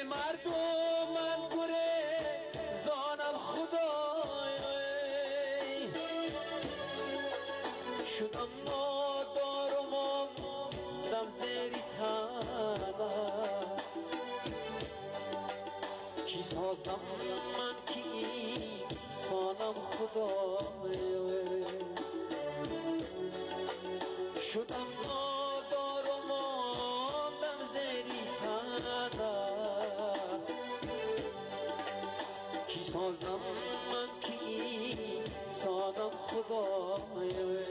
مردم من گره زانم خدای شدم نادار و ماندم زیری تنم کی سازم من کی سانم خدای شدم نادار و ماندم زیری تنم کی سازم من کی سانم خدای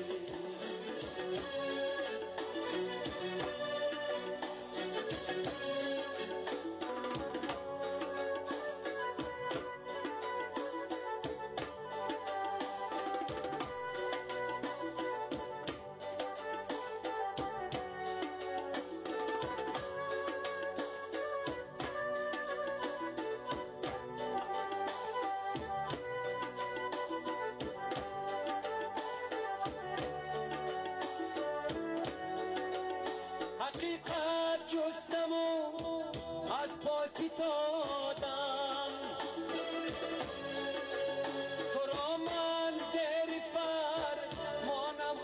حقیقت جستم و از پاکی دادم تو را من زیر فرمانم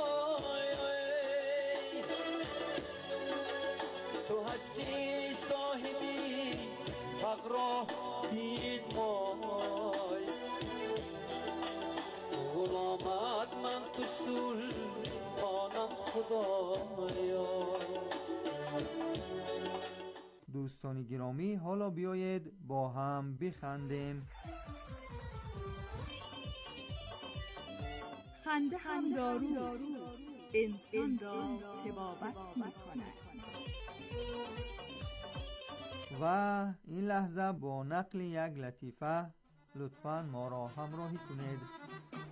خدای تو هستی صاحبی حق را بید مای غلامت من تو سلطانم خدایا. دوستان گرامی، حالا بیایید با هم بخندیم. خنده هم داروست، انسان را طبابت می‌کند. و این لحظه با نقل یک لطیفه لطفاً ما را همراهی کنید.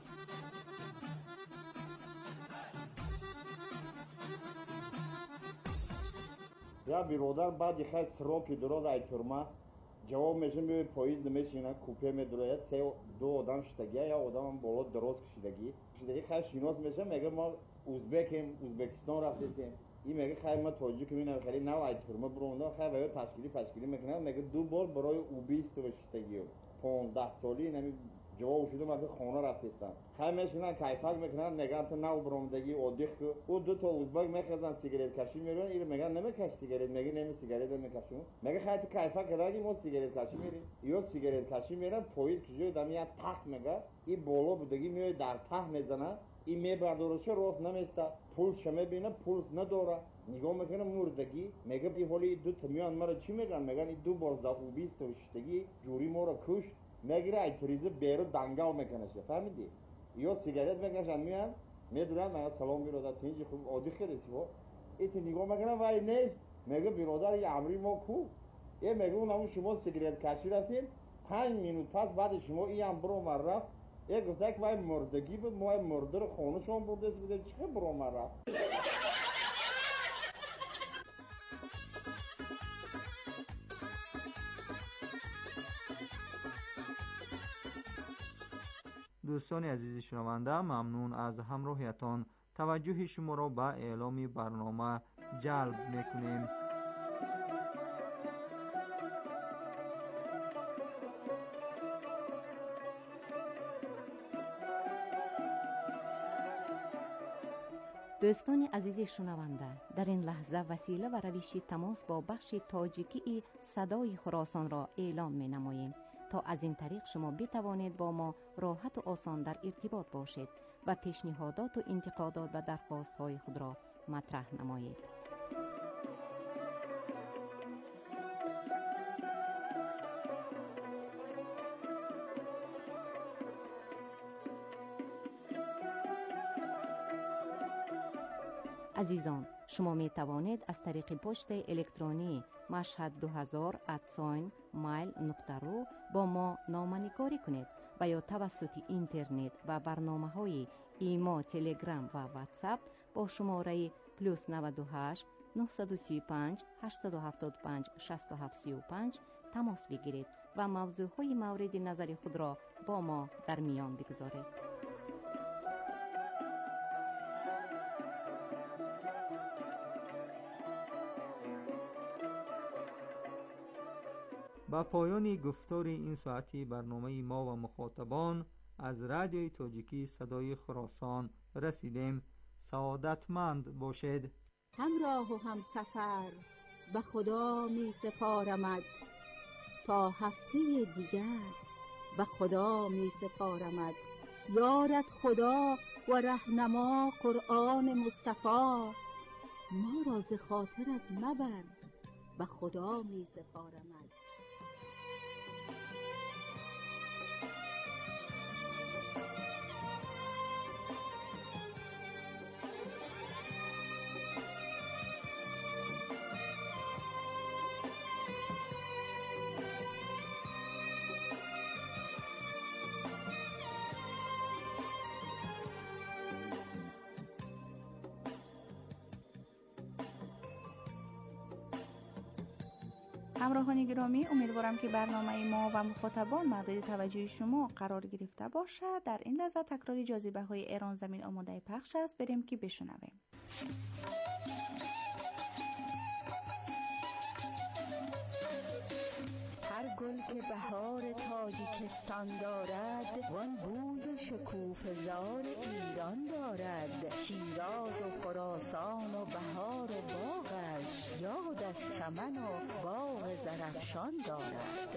یا برادر بعد خیلی سراکی دراز ای ترما جواب میشه میوی پاییز نمیشینه کوپه میدروه سه دو آدم شدگی یا آدم هم بالا دراز کشیدگی خیلی شیناس میشه میگه ما ازبکیم ازبکستان رفتیم این میگه خیلی ما تاجیک میبینم خیلی نو ای ترما برونده خیلی باید تشکیلی میکنه میگه دو بار برای اوبیست و شدگی 15 سالی نمی جواب شده من خانه رفتم خیلی میشینن کیفک میکنن میگن تو نو برامدگی عادی که او دو تا ازبک میخوازن سیگارت کشی میرن این میگن نمیکش سیگارت میگه نمی سیگارت نمیکشم میگه خیلی کیفک کردی ما سیگارت کشی میریم یا سیگارت کشی میرن پاییز کجای دم یا تخت میگه این بالا بودگی میاد در ته میزنه این میبردارش راست نمیسته پولش میبینه پولس نداره نگاه میکنه مردگی میگه بی حالی دو تا میان مرا چی میگن میگن این دو بار زاوبیست و شتگی جوری ما را کشت میگیره ای تریزه بیرو دنگال میکنه فهمیدی یا سیگارت میکشن میان میدونن من سلام برادر تینجی خوب عادی خیلی ها ایت نگاه میکنه وای نیست میگه برادر یه امری ما کو یه میگه اونم شما سیگارت کشی رفتین 5 مینوت پس بعد شما این هم برو من رفت یک گفته که وای مردگی بود ما مرده رو خونه شما برده بوده چه برو من رفت. دوستان عزیز شنونده، ممنون از همراهیتان. توجه شما را به اعلام برنامه جلب میکنیم. دوستان عزیز شنونده، در این لحظه وسیله و روش تماس با بخش تاجیکی صدای خراسان را اعلام می نماییم تا از این طریق شما بتوانید با ما راحت و آسان در ارتباط باشید و پیشنهادات و انتقادات و درخواست های خود را مطرح نمایید. عزیزان، شما می توانید از طریق پست الکترونی mashhad2000@mail.ru با ما نامه‌نگاری کنید و یا توسط اینترنت و برنامه‌های ایما، تلگرام و واتساپ با شماره +98 935 875 6735 تماس بگیرید و موضوعهای مورد نظر خود را با ما در میان بگذارید. با پایان گفتار این ساعتی برنامه ما و مخاطبان از رادیوی تاجیکی صدای خراسان رسیدیم. سعادتمند باشید. همراه و همسفر به خدا می سپارمد، تا هفته دیگر به خدا می سپارمد. یارت خدا و رهنما قرآن مصطفی، ما را ز خاطرت مبر، به خدا می سپارمد. همراهان گرامی، امیدوارم که برنامه ما و مخاطبان مورد توجه شما قرار گرفته باشد. در این لحظه تکرار جاذبه های ایران زمین آماده پخش است، بریم که بشنویم. هر گل که بهار تاجیکستان دارد، وان بوی و شکوفه‌زار ایران دارد. شیراز و خراسان و بهار و باغش، یاد از چمن و باغ زرافشان دارد.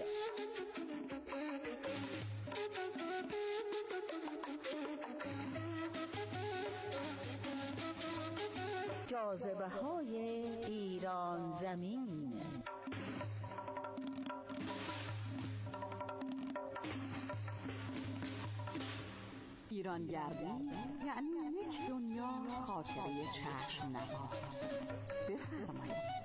جاذبه های ایران زمین. ایرانگردی یعنی یک دنیا خاطره چشم نواز. بفرمایید.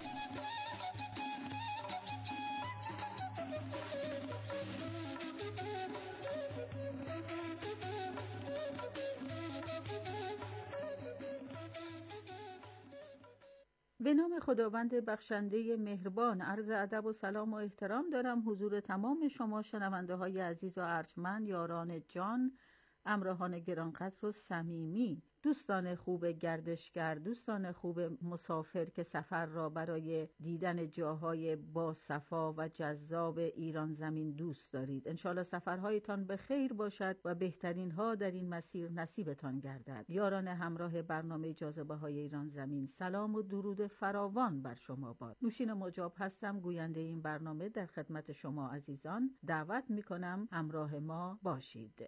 به نام خداوند بخشنده مهربان، عرض ادب و سلام و احترام دارم حضور تمام شما شنونده های عزیز و ارجمند، یاران جان، همراهان گرانقدر و صمیمی، دوستان خوب گردشگر، دوستان خوب مسافر که سفر را برای دیدن جاهای با صفا و جذاب ایران زمین دوست دارید. انشالله سفرهایتان به خیر باشد و بهترین ها در این مسیر نصیبتان گردد. یاران همراه برنامه جاذبه های ایران زمین، سلام و درود فراوان بر شما باد. نوشین مجاب هستم، گوینده این برنامه. در خدمت شما عزیزان دعوت می کنم همراه ما باشید.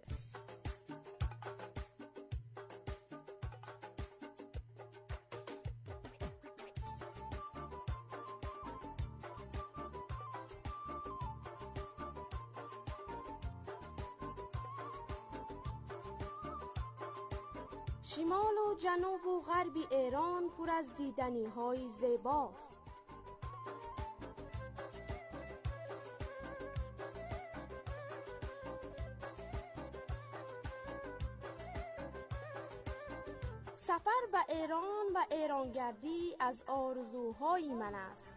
شمال و جنوب و غرب ایران پر از دیدنی های زیباست. سفر به ایران و ایرانگردی از آرزوهای من است.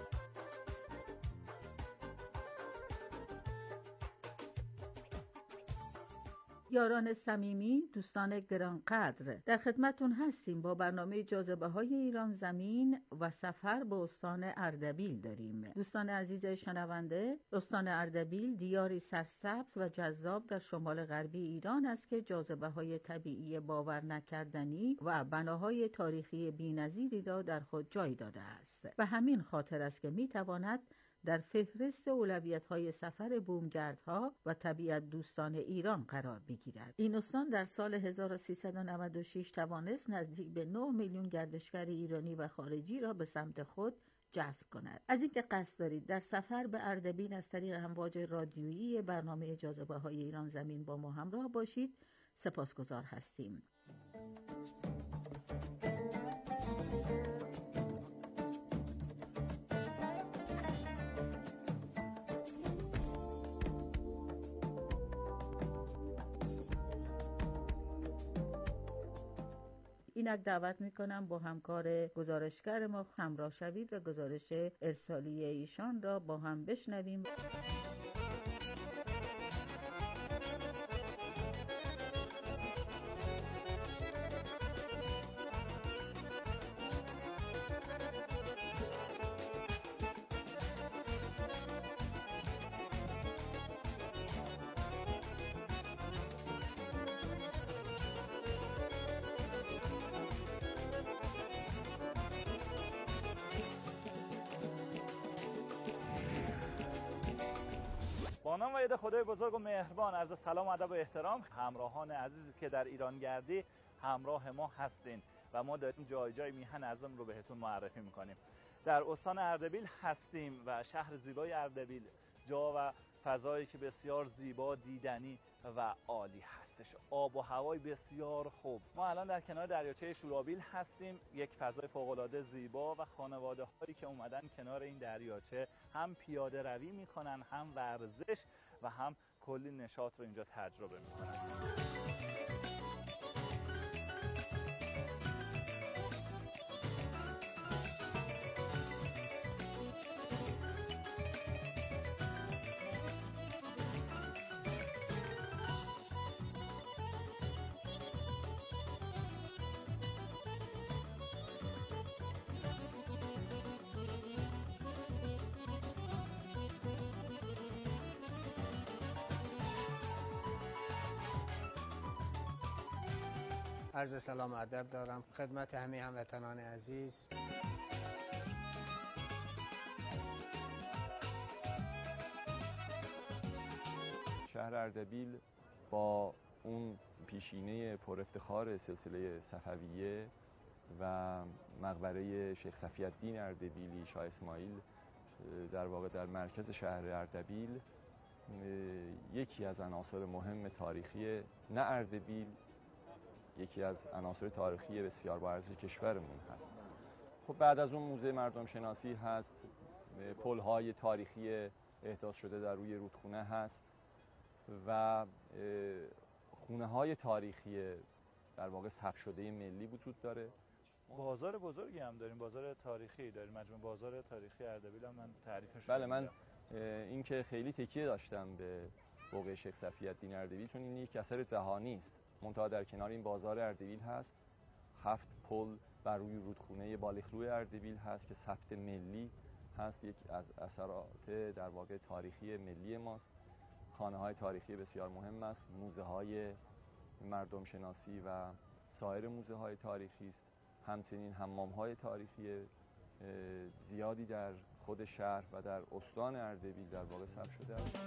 یاران صمیمی، دوستان گرانقدر، در خدمتون هستیم با برنامه جاذبه های ایران زمین و سفر به استان اردبیل داریم. دوستان عزیز شنونده، استان اردبیل دیاری سرسبز و جذاب در شمال غربی ایران است که جاذبه های طبیعی باور نکردنی و بناهای تاریخی بی‌نظیری را در خود جای داده است. به همین خاطر است که میتواند در فهرست اولویت‌های سفر بومگردها و طبیعت دوستان ایران قرار بگیرد. این استان در سال 1396 توانست نزدیک به 9 میلیون گردشگر ایرانی و خارجی را به سمت خود جذب کند. از اینکه قصد دارید در سفر به اردبیل از طریق امواج رادیویی برنامه جاذبه های ایران زمین با ما همراه باشید، سپاسگزار هستیم. اینک دعوت میکنم با همکار گزارشگر ما همراه شوید و گزارش ارسالی ایشان را با هم بشنویم. به نام و ید خدای بزرگ و مهربان، عرض سلام و ادب و احترام همراهان عزیزی که در ایران گردی همراه ما هستین و ما داریم جای جای میهن ازم رو بهتون معرفی میکنیم. در استان اردبیل هستیم و شهر زیبای اردبیل جا و فضایی که بسیار زیبا، دیدنی و عالی هستش، آب و هوای بسیار خوب. ما الان در کنار دریاچه شورابیل هستیم، یک فضای فوق‌العاده زیبا و خانواده هایی که اومدن کنار این دریاچه هم پیاده روی میکنن، هم ورزش و هم کلی نشاط رو اینجا تجربه میکنن. عرض سلام و ادب دارم خدمت همه هموطنان عزیز. شهر اردبیل با اون پیشینه پر افتخار سلسله صفویه و مقبره شیخ صفی‌الدین اردبیلی شاه اسماعیل در واقع در مرکز شهر اردبیل یکی از عناصر مهم تاریخی نه اردبیل، یکی از عناصر تاریخی بسیار با ارزش کشورمون هست. خب بعد از اون موزه مردم شناسی هست، پل‌های تاریخی احداث شده در روی رودخونه هست و خونه‌های تاریخی در واقع ثبت شده ملی وجود داره. بازار بزرگی هم داریم، بازار تاریخی داریم، مجموعه بازار تاریخی اردبیل هم من تعریفش بله، من این که خیلی تکیه داشتم به بقعه شیخ صفی‌الدین اردبیل چون این یک اثر جهانی است. منتها در کنار این بازار اردبیل هست 7 پل بر روی رودخونه بالخلوع اردبیل هست که ثبت ملی هست، یک از اثرات در واقع تاریخی ملی ماست. خانه‌های تاریخی بسیار مهم است، موزه‌های مردم شناسی و سایر موزه‌های تاریخی است. همچنین حمام‌های تاریخی زیادی در خود شهر و در استان اردبیل در واقع ثبت شده است.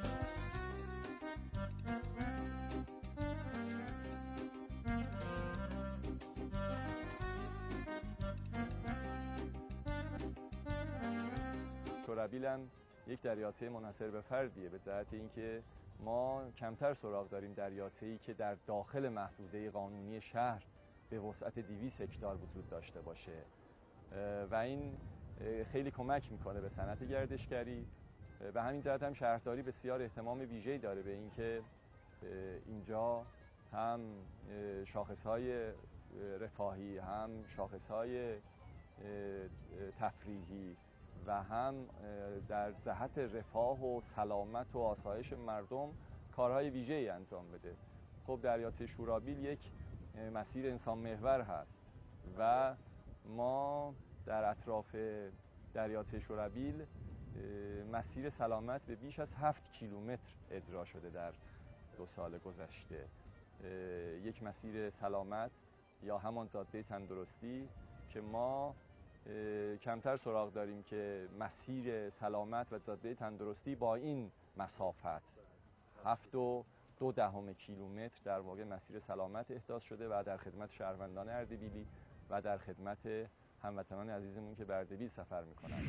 شورابیل هم یک دریاچه منحصر به فردیه به جهت اینکه ما کمتر سراغ داریم دریاچه‌ای که در داخل محدوده قانونی شهر به وسعت 200 هکتار وجود داشته باشه و این خیلی کمک میکنه به صنعت گردشگری. به همین جهت هم شهرداری بسیار اهتمام ویژه‌ای داره به اینکه اینجا هم شاخص‌های رفاهی، هم شاخص‌های تفریحی و هم در جهت رفاه و سلامت و آسایش مردم کارهای ویژه‌ای انجام بده. خب دریاچه شورابیل یک مسیر انسان محور هست و ما در اطراف دریاچه شورابیل مسیر سلامت به بیش از 7 کیلومتر اجرا شده در 2 سال گذشته. یک مسیر سلامت یا همان جاده تندرستی که ما کمتر سراغ داریم که مسیر سلامت و جاده تندرستی با این مسافت 7.2 کیلومتر در واقع مسیر سلامت احداث شده و در خدمت شهروندان اردبیلی و در خدمت هموطنان عزیزمون که به اردبیل سفر میکنند.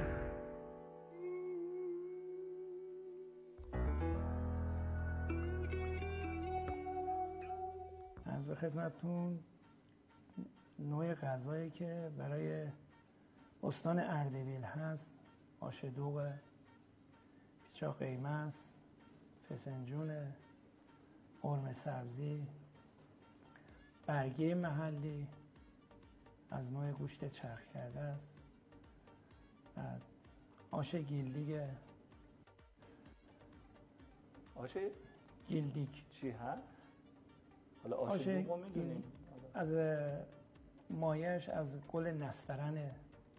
از به خدمتتون نوع غذایی که برای استان اردبیل هست آش دوغ، پیچا قیمه است، فسنجون، قرمه سبزی، برگه محلی از نوع گوشت چرخ کرده است، آش گیلدیگ. آش گیلدیگ چی هست؟ حالا آش دوغ میدونیم از مایش از گل نسترنه،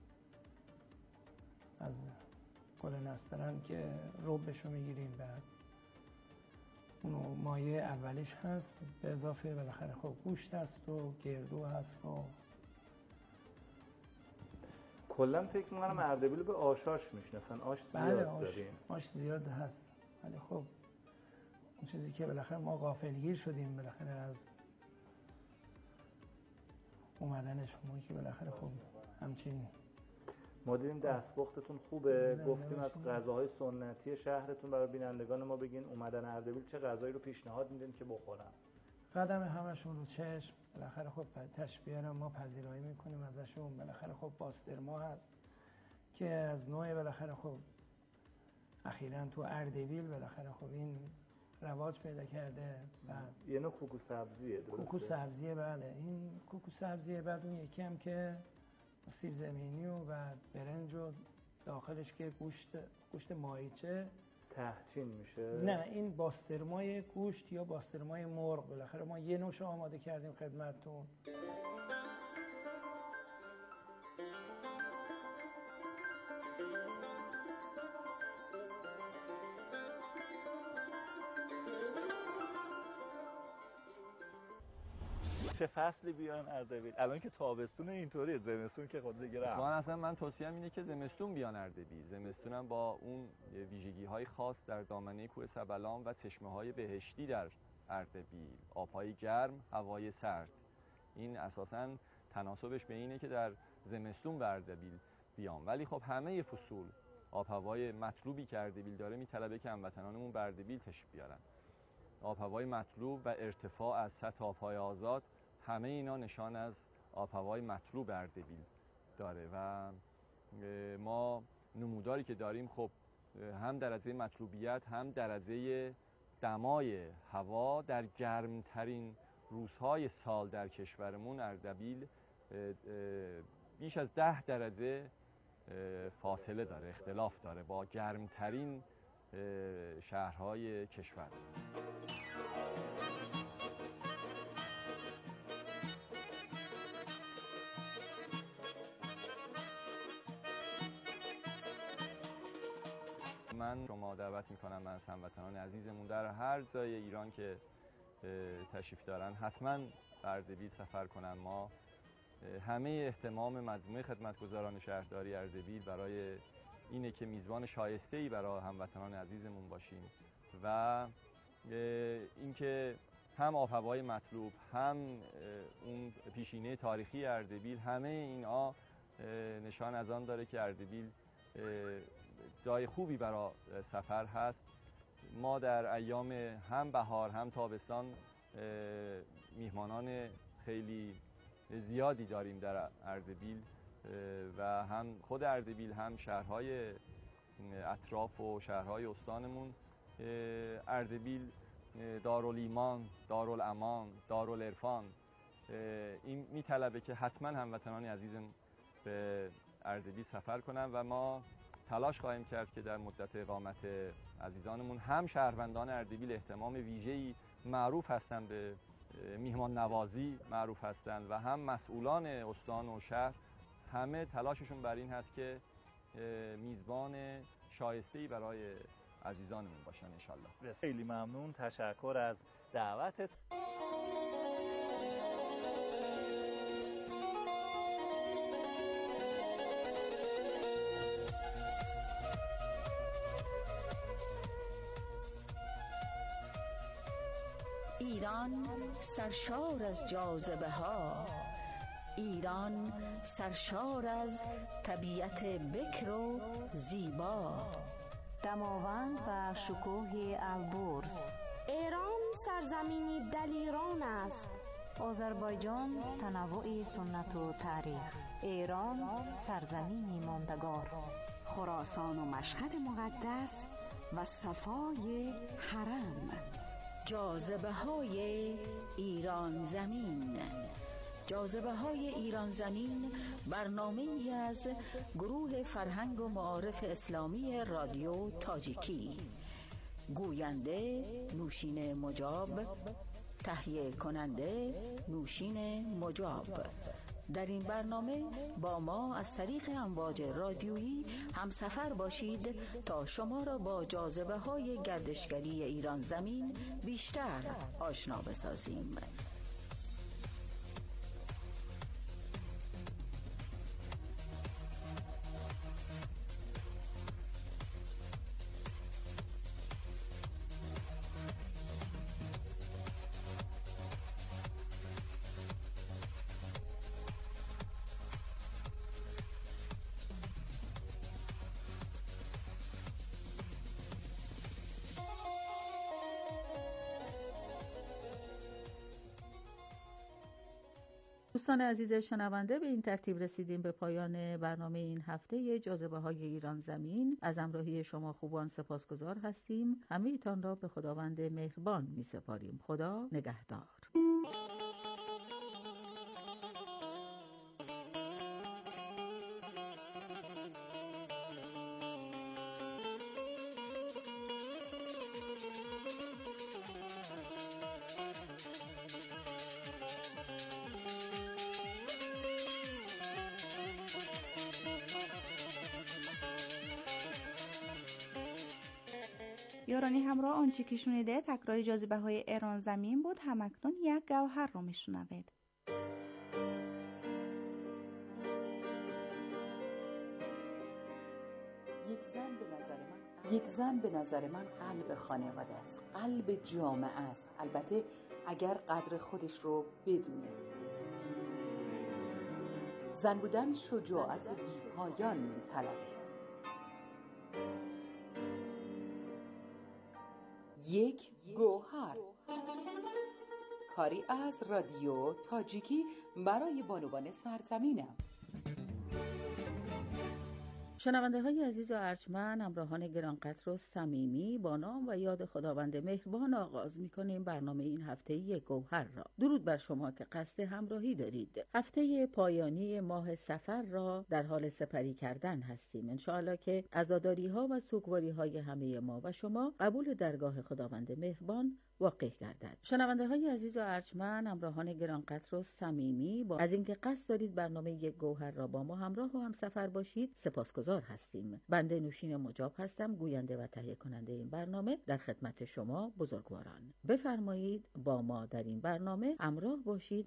از گل نسترن که ربشو میگیریم، بعد اونو مایه اولیش هست، به اضافه بالاخره خب گوشت هست و گردو هست و کلا فکر می‌کنم اردبیل به آشاش میشناسن. آش زیاد بله داریم. آش زیاد هست. ولی خب اون چیزی که بالاخره ما غافلگیر شدیم بالاخره از اومدن شما که بالاخره خب همچین ما دیدیم دستپختتون خوبه، گفتیم از غذاهای سنتی شهرتون برای بینندگان ما بگین اومدن اردبیل چه غذایی رو پیشنهاد میدین که بخورن. قدم همشون رو چشم، بالاخره خب تشبیه رو ما پذیرایی میکنیم ازشون. بالاخره خب پاسترما هست که از نوع بالاخره خب اخیراً تو اردبیل بالاخره خب این رواج پیدا کرده. یه نوع کوکو سبزیه. کوکو سبزیه، بله. این کوکو سبزیه. بعد اون یکی هم که سیب زمینی و بعد برنج و داخلش که گوشت ماهیچه تحچین میشه. نه، این باسترمای گوشت یا باسترمای مرغ. بالاخره ما یه نوعش آماده کردیم خدمتتون. چه فصلی بیان اردبیل؟ الان که تابستون اینطوریه، زمستون که خود دیگه رفت. اصلا من توصیه‌ام اینه که زمستون بیان اردبیل. زمستون هم با اون ویژگی‌های خاص در دامنه کوه سبلان و چشمه‌های بهشتی در اردبیل، آب‌های گرم، هوای سرد، این اساساً تناسبش به اینه که در زمستون به اردبیل بیان. ولی خب همه فصول آب هوای مطلوبی که اردبیل داره میطلبه که هموطنانمون به اردبیل تشریف بیارن. آب هوای مطلوب و ارتفاع از سطح آب‌های آزاد، همه اینا نشان از آب هوای مطلوب اردبیل داره و ما نموداری که داریم خب هم درجه مطلوبیت هم درجه دمای هوا در گرمترین روزهای سال در کشورمون اردبیل بیش از 10 درجه فاصله داره، اختلاف داره با گرمترین شهرهای کشور. من شما دعوت میکنم از هموطنان عزیزمون در هر جای ایران که تشریف دارن حتما به اردبیل سفر کنن. ما همه اهتمام مجموعه خدمتگزاران شهرداری اردبیل برای اینه که میزبان شایسته‌ای برای هموطنان عزیزمون باشیم و اینکه هم آب هوای مطلوب، هم اون پیشینه تاریخی اردبیل، همه اینا نشان از آن داره که اردبیل جای خوبی برای سفر هست. ما در ایام هم بهار هم تابستان میهمانان خیلی زیادی داریم در اردبیل و هم خود اردبیل هم شهرهای اطراف و شهرهای استانمون. اردبیل دارالایمان، دارالامان، دارالعرفان، این میطلبه که حتما هموطنان عزیزم به اردبیل سفر کنن و ما تلاش خواهیم کرد که در مدت اقامت عزیزانمون هم شهروندان اردبیل اهتمام ویژه‌ای معروف هستند، به میهمان نوازی معروف هستند و هم مسئولان استان و شهر همه تلاششون بر این هست که میزبان شایسته‌ای برای عزیزانمون باشن انشالله. خیلی ممنون، تشکر از دعوتت. ایران سرشار از جاذبه ها، ایران سرشار از طبیعت بکر و زیبا، دماوند و شکوه البرز. ایران سرزمینی دلیران است. آذربایجان تنوع سنت و تاریخ. ایران سرزمینی ماندگار. خراسان و مشهد مقدس و صفای حرم. جاذبه های ایران زمین. جاذبه های ایران زمین برنامه ای از گروه فرهنگ و معارف اسلامی رادیو تاجیکی. گوینده نوشین مجاب، تهیه کننده نوشین مجاب. در این برنامه با ما از طریق امواج رادیویی همسفر باشید تا شما را با جاذبه های گردشگری ایران زمین بیشتر آشنا بسازیم. دوستان عزیز شنونده، به این ترتیب رسیدیم به پایان برنامه این هفته جاذبه های ایران زمین. از همراهی شما خوبان سپاسگزار هستیم. همه ایتان را به خداوند مهربان می سپاریم. خدا نگهدار. یارانی همراه، آنچه که شنیده تکرار جاذبه های ایران زمین بود. همکنون یک گوهر رو میشنوید. یک زن به نظر من قلب خانواده است، قلب جامعه است، البته اگر قدر خودش رو بدونه. زن بودن شجاعت بی‌پایان می‌طلبه. یک گوهر، کاری از رادیو تاجیکی برای بانوان سرزمینم. شنونده های عزیز و ارجمند، همراهان گرانقدر و صمیمی، با نام و یاد خداوند مهربان آغاز می‌کنیم برنامه این هفته یک گوهر را. درود بر شما که قصد همراهی دارید. هفته پایانی ماه صفر را در حال سپری کردن هستیم. انشاءالله که عزاداری‌ها و سوگواری‌های همه ما و شما قبول درگاه خداوند مهربان واقع گردد. شنونده های عزیز و ارجمند، همراهان گرانقدر و صمیمی، با از اینکه قصد دارید برنامه یک گوهر را با ما همراه و همسفر باشید سپاسگزار هستیم. بنده نوشین مجاب هستم، گوینده و تهیه کننده این برنامه. در خدمت شما بزرگواران، بفرمایید با ما در این برنامه همراه باشید.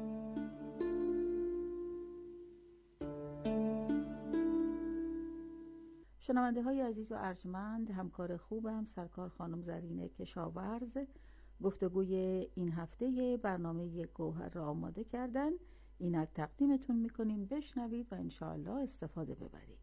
شنونده های عزیز و ارجمند، همکار خوبم سرکار خانم زرینه کشاورز گفتگوی این هفته برنامه یک گوهر را آماده کردن. اینک تقدیمتون میکنیم، بشنوید و انشاءالله استفاده ببرید.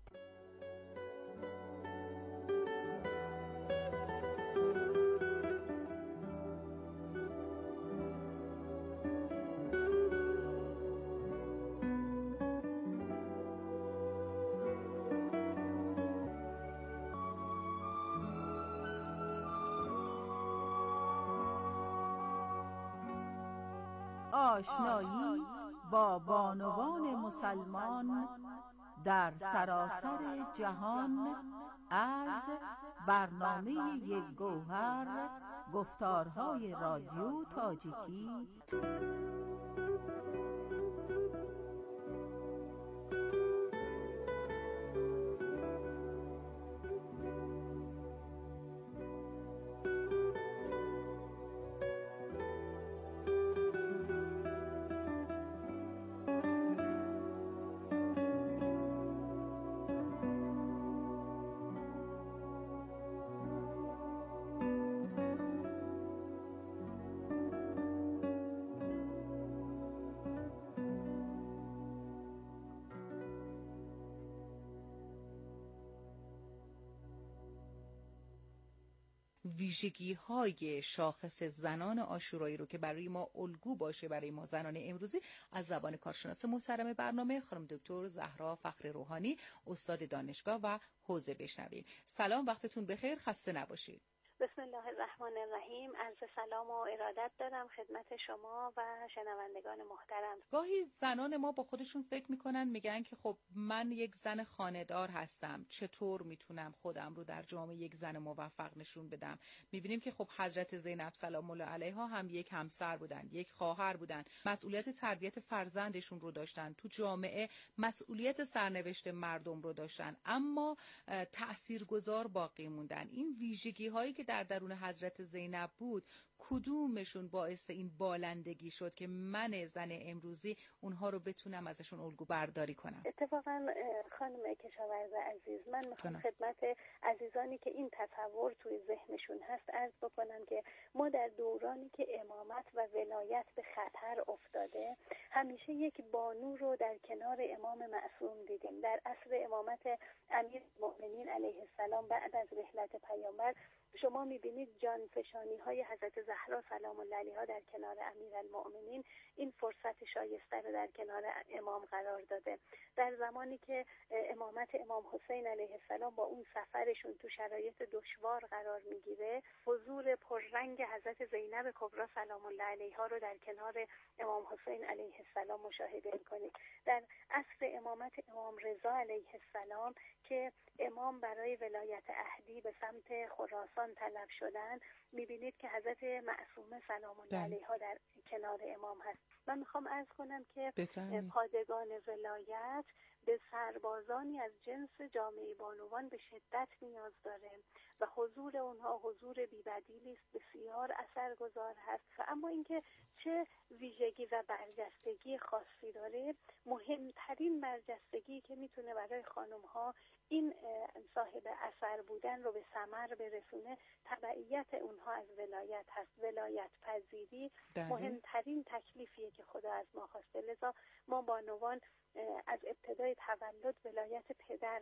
آشنایی با بانوان مسلمان در سراسر جهان از برنامه یک گوهر، گفتارهای رادیو تاجیکی. ویژگی‌های شاخص زنان عاشورایی رو که برای ما الگو باشه، برای ما زنان امروزی، از زبان کارشناس محترم برنامه خانم دکتر زهرا فخر روحانی، استاد دانشگاه و حوزه بشنویم. سلام، وقتتون بخیر، خسته نباشید. بسم الله الرحمن الرحیم. عرض سلام و ارادت دارم خدمت شما و شنوندگان محترم. گاهی زنان ما با خودشون فکر میکنن، میگن که خب من یک زن خانه‌دار هستم، چطور میتونم خودم رو در جامعه یک زن موفق نشون بدم؟ میبینیم که خب حضرت زینب سلام الله علیها هم یک همسر بودن، یک خواهر بودن، مسئولیت تربیت فرزندشون رو داشتن، تو جامعه مسئولیت سرنوشت مردم رو داشتن، اما تاثیرگذار باقی موندن. این ویژگی هایی که در درون حضرت زینب بود، کدومشون باعث این بالندگی شد که من زن امروزی اونها رو بتونم ازشون الگو برداری کنم؟ اتفاقا خانم کشاورز عزیز، من میخوام خدمت عزیزانی که این تصور توی ذهنشون هست عرض بکنم که ما در دورانی که امامت و ولایت به خطر افتاده، همیشه یک بانو رو در کنار امام معصوم دیدیم. در عصر امامت امیرالمؤمنین علیه السلام بعد از رحلت پیامبر، شما میبینید جانفشانی های حضرت زهرا سلام الله علیها در کنار امیرالمؤمنین این فرصت شایسته رو در کنار امام قرار داده. در زمانی که امامت امام حسین علیه السلام با اون سفرشون تو شرایط دشوار قرار میگیره، حضور پررنگ حضرت زینب کبری سلام الله علیها رو در کنار امام حسین علیه السلام مشاهده میکنید. در عصر امامت امام رضا علیه السلام که امام برای ولایت اهدی به سمت خراسان طلب شدن، میبینید که حضرت معصومه سلام الله علیها در کنار امام هست. من میخوام عرض کنم که پادگان ولایت به سربازانی از جنس جامعه بانوان به شدت نیاز داره و حضور اونها حضور بی‌بدیلی است، بسیار اثرگذار هست. و اما اینکه چه ویژگی و برجستگی خاصی داره، مهمترین برجستگی که میتونه برای خانم‌ها این صاحب اثر بودن رو به ثمر برسونه، تبعیت اونها از ولایت هست. ولایت پذیری مهمترین تکلیفیه که خدا از ما خواسته. لذا ما بانوان از ابتدای تولد ولایت پدر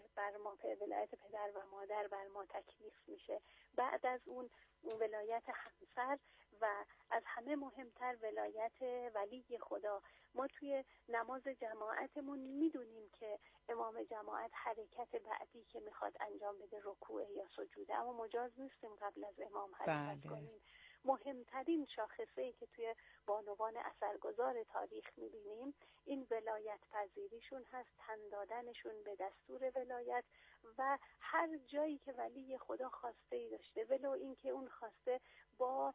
و مادر بر ما تکلیف میشه، بعد از اون ولایت همسر و از همه مهمتر ولایت ولی خدا. ما توی نماز جماعتمون میدونیم که امام جماعت حرکت بعدی که میخواد انجام بده رکوع یا سجوده، اما مجاز نیستیم قبل از امام حرکت کنیم. مهمترین شاخصه‌ای که توی بانوان اثرگذار تاریخ می‌بینیم این ولایت پذیریشون هست، تن دادنشون به دستور ولایت و هر جایی که ولی خدا خواسته‌ای داشته، ولو اینکه اون خواسته با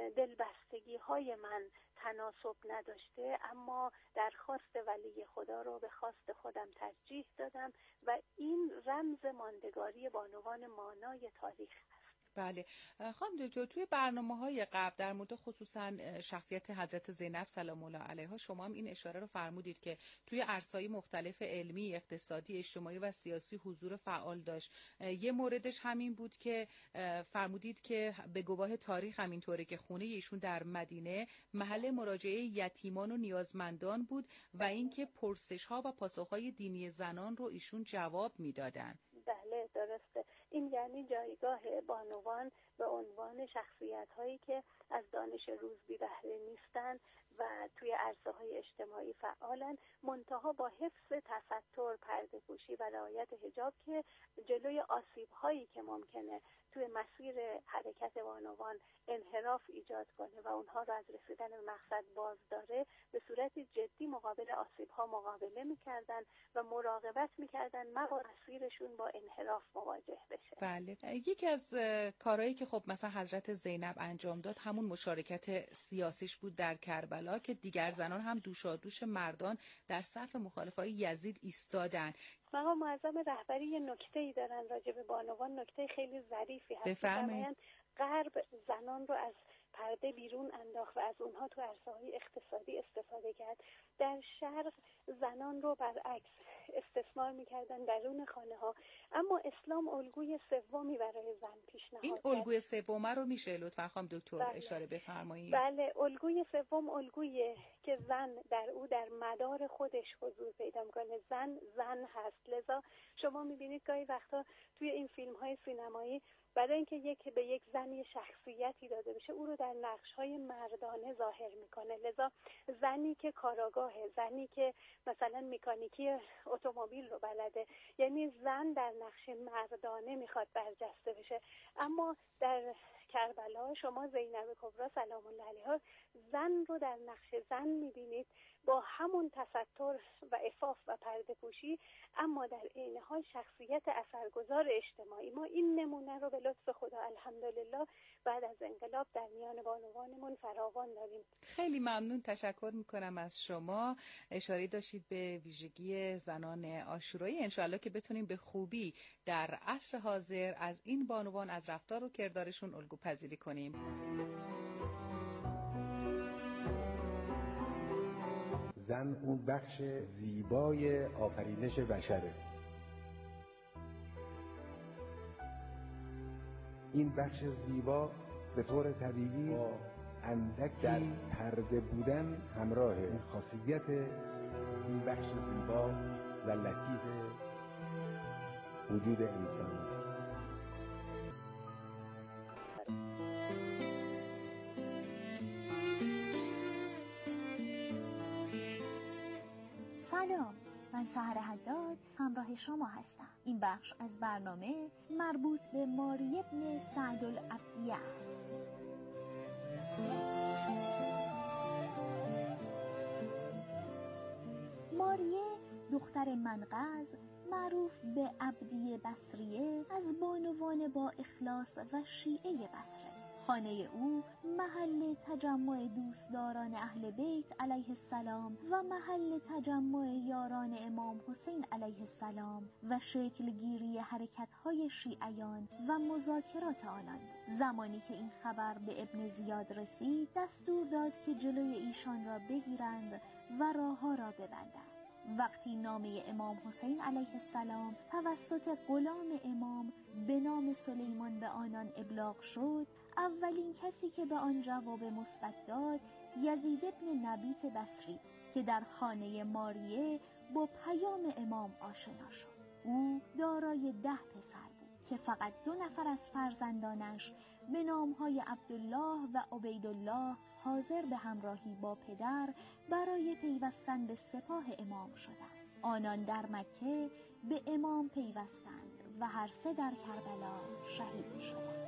دلبستگی‌های من تناسب نداشته، اما درخواست ولی خدا رو به خواست خودم ترجیح دادم و این رمز ماندگاری بانوان مانای تاریخ. بله خانم دکتر، توی برنامه‌های قبل در مورد خصوصا شخصیت حضرت زینب سلام الله علیها شما هم این اشاره رو فرمودید که توی عرصه‌های مختلف علمی، اقتصادی، اجتماعی و سیاسی حضور فعال داشت. یه موردش همین بود که فرمودید که به گواه تاریخ همینطوره که خونه ایشون در مدینه محل مراجعه یتیمان و نیازمندان بود و اینکه پرسش‌ها و پاسخ‌های دینی زنان رو ایشون جواب میدادن. بله درسته. این یعنی جایگاه بانوان به عنوان شخصیت‌هایی که از دانش روز بی بهره نیستن و توی عرصه‌های اجتماعی فعالن، منتها با حفظ تستر، پرده‌پوشی و رعایت حجاب که جلوی آسیب‌هایی که ممکنه توی مسیر حرکت بانوان انحراف ایجاد کنه و اونها رو از رسیدن به مقصد باز داره، به صورت جدی مقابل آسیب‌ها مقابله می‌کردن و مراقبت می‌کردن مسیرشون با انحراف مواجه بشه. بله. یکی از کارهایی که خب مثلا حضرت زینب انجام داد همون مشارکت سیاسیش بود در کربلا که دیگر زنان هم دوشادوش مردان در صف مخالفای یزید ایستادن. مقام معظم رهبری یه نکته‌ای دارن راجع به بانوان، نکته خیلی ظریفی هست. بفرمایید. غرب زنان رو از پرده بیرون انداخت و از اونها تو عرصه‌های اقتصادی استفاده کرد. در شرق زنان رو برعکس استثمار می‌کردن درون خانه‌ها، اما اسلام الگوی سومی برای زن پیشنهاد این الگوی سوم رو میشه لطفاً خانم دکتر اشاره بفرمایید؟ بله، الگوی سوم الگویی که زن در مدار خودش حضور پیدا می‌کنه. زن هست. لذا شما می‌بینید گاهی وقتا توی این فیلم‌های سینمایی برای اینکه به یک زن شخصیتی داده بشه، او رو در نقش‌های مردانه ظاهر میکنه. لذا زنی که کاراگاهه، زنی که مثلا مکانیکی اتومبیل رو بلده، یعنی زن در نقش مردانه میخواد برجسته بشه. اما در کربلا شما زینب کبری سلام الله علیها زن رو در نقش زن میبینید با همون تستر و عفاف و پرده پوشی، اما در عین حال شخصیت اثرگذار اجتماعی. ما این نمونه رو به لطف خدا الحمدلله بعد از انقلاب در میان بانوانمون فراوان داریم. خیلی ممنون، تشکر میکنم از شما. اشاره داشتید به ویژگی زنان عاشورایی، انشاءالله که بتونیم به خوبی در عصر حاضر از این بانوان از رفتار و کردارشون الگو پذیری کنیم. زن اون بخش زیبای آفرینش بشره. این بخش زیبا به طور طبیعی با اندکی پرده بودن همراهه. این خاصیت این بخش زیبا و لطیف وجود انسان است. سلام، من سحر حداد همراه شما هستم. این بخش از برنامه مربوط به ماری ابن سعد العبدیه است. ماریه دختر منقذ معروف به عبدیه بصریه از بانوان با اخلاص و شیعه بصره. خانه او محل تجمع دوستداران اهل بیت علیه السلام و محل تجمع یاران امام حسین علیه السلام و شکلگیری حرکت‌های شیعیان و مذاکرات آنان بود. زمانی که این خبر به ابن زیاد رسید، دستور داد که جلوی ایشان را بگیرند و راه‌ها را ببندند. وقتی نامه امام حسین علیه السلام توسط غلام امام به نام سلیمان به آنان ابلاغ شد، اولین کسی که به آن جواب مثبت داد یزید ابن نبیت بصری که در خانه ماریه با پیام امام آشنا شد. او دارای 10 پسر بود که فقط 2 نفر از فرزندانش به نامهای عبدالله و عبیدالله حاضر به همراهی با پدر برای پیوستن به سپاه امام شدند. آنان در مکه به امام پیوستند و هر 3 در کربلا شهید شدند.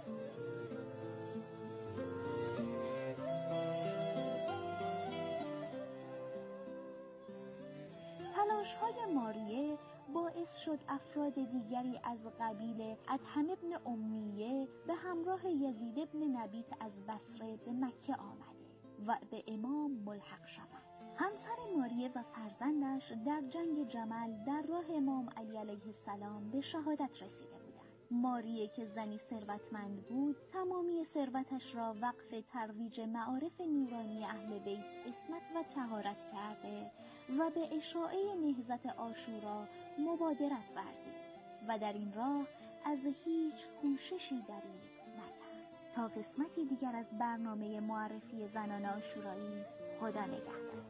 تلاش‌های ماریه باعث شد افراد دیگری از قبیل ادهم ابن امیه به همراه یزید ابن نبیت از بصره به مکه آمده و به امام ملحق شوند. همسر ماریه و فرزندش در جنگ جمل در راه امام علی علیه السلام به شهادت رسیده بودند. ماریه که زنی ثروتمند بود، تمامی ثروتش را وقف ترویج معارف نورانی اهل بیت عصمت و طهارت کرده و به اشاعه نهضت عاشورا مبادرت ورزید و در این راه از هیچ کوششی دریغ نکرد. تا قسمتی دیگر از برنامه معرفی زنان عاشورایی، خدا نگهدار.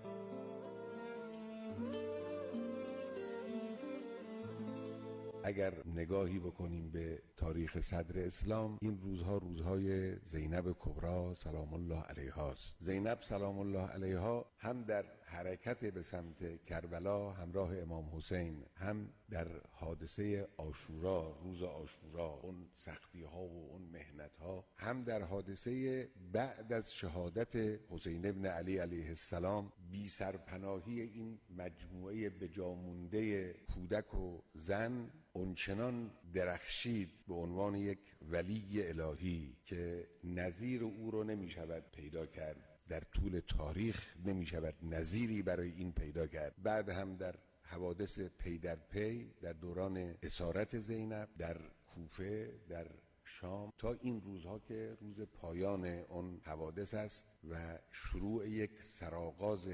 اگر نگاهی بکنیم به تاریخ صدر اسلام، این روزها روزهای زینب کبری سلام الله علیها است. زینب سلام الله علیها هم در حرکت به سمت کربلا همراه امام حسین، هم در حادثه عاشورا، روز عاشورا، اون سختی ها و اون مهنت ها، هم در حادثه بعد از شهادت حسین ابن علی علیه السلام، بی سرپناهی این مجموعه بجامونده کودک و زن اونچنان درخشید به عنوان یک ولی الهی که نظیر او رو نمی شود پیدا کرد. در طول تاریخ نمی شود نظیری برای این پیدا کرد. بعد هم در حوادث پی در پی، در دوران اسارت زینب، در کوفه، در شام، تا این روزها که روز پایان اون حوادث است و شروع یک سرآغاز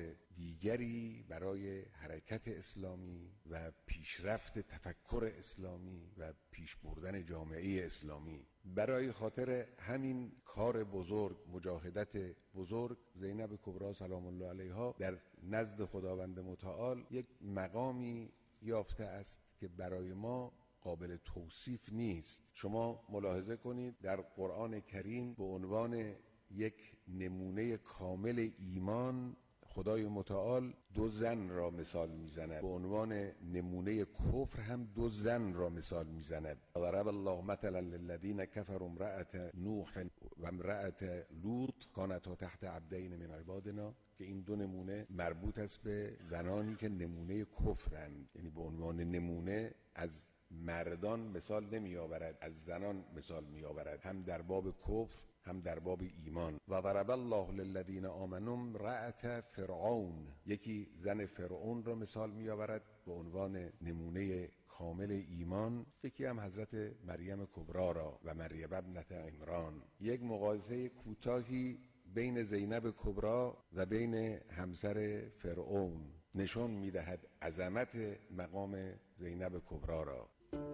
دیگری برای حرکت اسلامی و پیشرفت تفکر اسلامی و پیش بردن جامعه اسلامی. برای خاطر همین کار بزرگ، مجاهدت بزرگ، زینب کبری سلام الله علیها در نزد خداوند متعال یک مقامی یافته است که برای ما قابل توصیف نیست. شما ملاحظه کنید در قرآن کریم به عنوان یک نمونه کامل ایمان خدای متعال 2 زن را مثال میزند، به عنوان نمونه کفر هم 2 زن را مثال میزند. ضرب الله مثلا للذین کفروا امرأة نوح و امرأة لوط کانتا تحت عبدین من عبادنا، که این 2 نمونه مربوط است به زنانی که نمونه کفرند، یعنی به عنوان نمونه از مردان مثال نمی آورد، از زنان مثال می آورد، هم در باب کفر هم در باب ایمان. و ضرب الله للذین آمنوا امرأة فرعون، یکی زن فرعون را مثال می آورد به عنوان نمونه کامل ایمان، یکی هم حضرت مریم کبری را و مریم ابنة عمران. یک مقایسه کوتاهی بین زینب کبری و بین همسر فرعون نشون می دهد عظمت مقام زینب کبری را.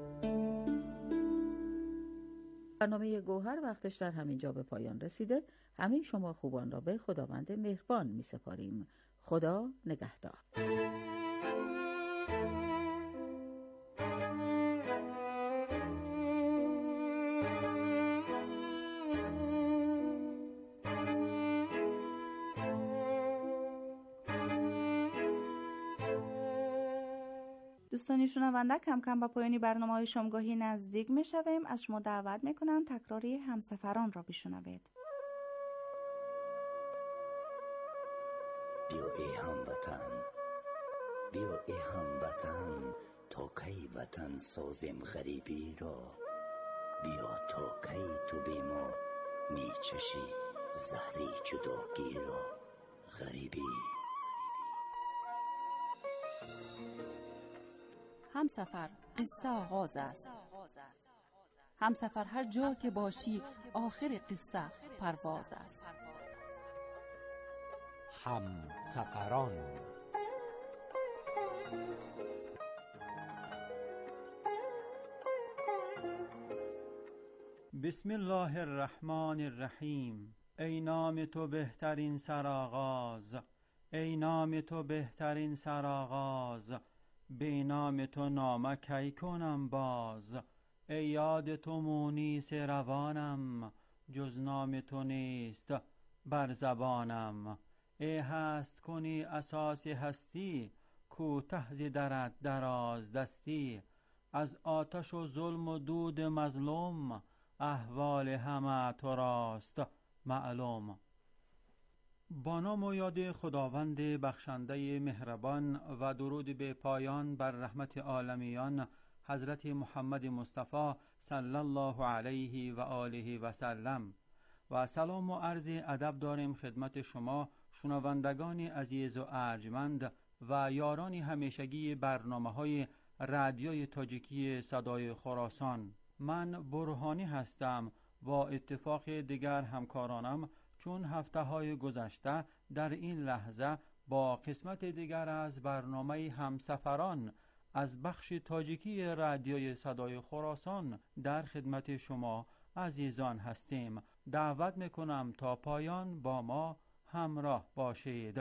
برنامه گوهر وقتش در همین جا به پایان رسیده. همه شما خوبان را به خداوند مهربان می سپاریم. خدا نگهدار. دوستانی شنونده، کم کم به پایان برنامه‌های شامگاهی نزدیک می‌شویم. از شما دعوت می‌کنم تکراری همسفران را بشنوید. بیا ای هموطن، بیا ای هموطن، تا کی وطن سازیم غریبی را. بیا تا کی تو بی ما میچشی زهری جداگی را. غریبی همسفر قصه آغاز است. همسفر هر جا که باشی آخر قصه پرواز است. همسفران. بسم الله الرحمن الرحیم. ای نام تو بهترین سرآغاز، ای نام تو بهترین سرآغاز، به نام تو نامه کی کنم باز. ای یاد تو مونس روانم، جز نام تو نیست بر زبانم. ای هست کنی اساس هستی، کوته ز درت دراز دستی. از آتش و ظلم و دود مظلوم، احوال همه تو راست معلوم. با نام و یاد خداوند بخشنده مهربان و درود به پایان بر رحمت عالمیان حضرت محمد مصطفی صلی الله علیه و آله و سلم. و سلام و عرض ادب داریم خدمت شما شنوندگان عزیز و ارجمند و یاران همیشگی برنامه‌های رادیوی تاجیکی صدای خراسان. من برهانی هستم. با اتفاق دیگر همکارانم چون هفته‌های گذشته در این لحظه با قسمت دیگر از برنامه همسفران از بخش تاجیکی رادیوی صدای خراسان در خدمت شما عزیزان هستیم. دعوت میکنم تا پایان با ما همراه باشید.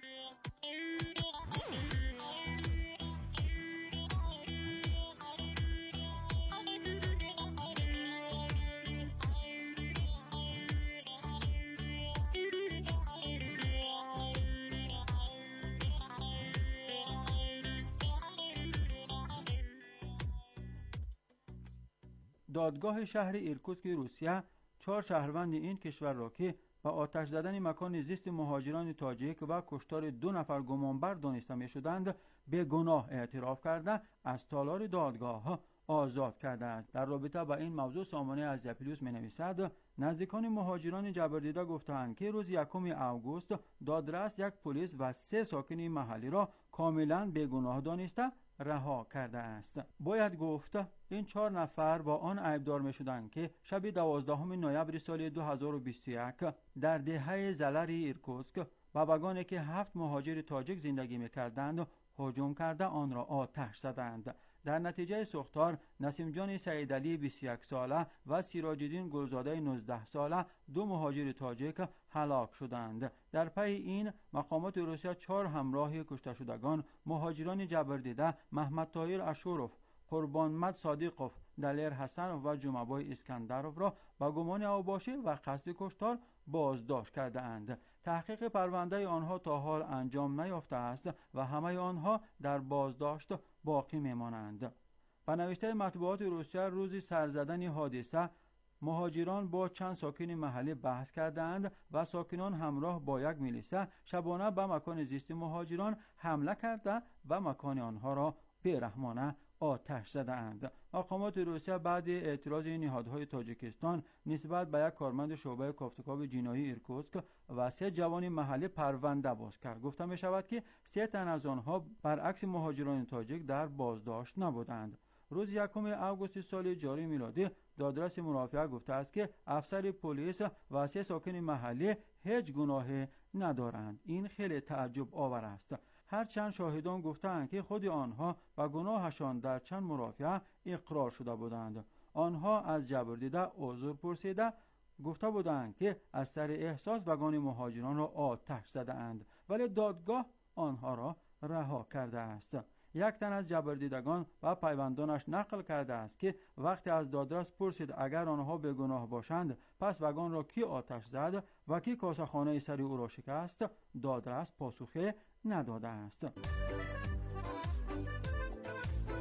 دادگاه شهر ایرکوتسک روسیه 4 شهروند این کشور را که با آتش زدن مکان زیست مهاجران تاجیک و کشتار 2 نفر گمانبر دانسته می شدند به گناه اعتراف کرده از تالار دادگاه آزاد کرده است. در رابطه با این موضوع سامانه از زپلیوس می نویسد نزدیکان مهاجران جبردیده گفتند که روز 1 اوگوست دادرس یک پلیس و 3 ساکن محلی را کاملا بیگناه دانسته رها کرده است. باید گفت این 4 نفر با آن عیبدار می شدند که شب 12 نوامبر سال 2021 در دهه زلر ایرکوتسک به واگانی که 7 مهاجر تاجیک زندگی می کردند هجوم کرده آن را آتش زدند. در نتیجه سوختار نسیم جان سعیدعلی 21 ساله و سیراج‌الدین گلزاده 19 ساله 2 مهاجر تاجیک هلاک شدند. در پی این مقامات روسیه 4 همراه کشته شدگان مهاجران جبردیده محمد طاهر اشوروف، قربانمد صادیقوف، دلیر حسن و جمعبای اسکندروف را با گمان اوباشی و قصد کشتار بازداشت کرده اند. تحقیق پرونده آنها تا حال انجام نیافته است و همه آنها در بازداشت باقی میمانند. به نوشته مطبوعات روسیه روز سرزدن حادثه مهاجران با چند ساکن محلی بحث کردند و ساکنان همراه با یک میلیسه شبانه به مکان زیست مهاجران حمله کرده و مکان آنها را بیرحمانه آتش زدند. مقامات روسیه بعد اعتراض نهادهای تاجیکستان نسبت به یک کارمند شعبه کافتکاب جنایی ایرکوتسک و 3 جوان محلی پرونده باز کرد. گفته می شود که 3 تن از آنها برعکس مهاجران تاجیک در بازداشت نبودند. روز 1 اوگوست سال جاری میلادی دادرس مرافعه گفته است که افسر پلیس و 3 ساکن محلی هیچ گناهی ندارند. این خیلی تعجب آور است. هرچند شاهدان گفتند که خود آنها و گناهشان در چند مرافعه اقرار شده بودند. آنها از جبردیده عذر پرسیده گفته بودند که از سر احساس واگن مهاجران را آتش زده اند، ولی دادگاه آنها را رها کرده است. یک تن از جبردیدگان و پیوندانش نقل کرده است که وقتی از دادرس پرسید اگر آنها بیگناه باشند پس واگن را کی آتش زد و کی کاسه خانه سر او را شکست، دادرس پاسخی نداده است.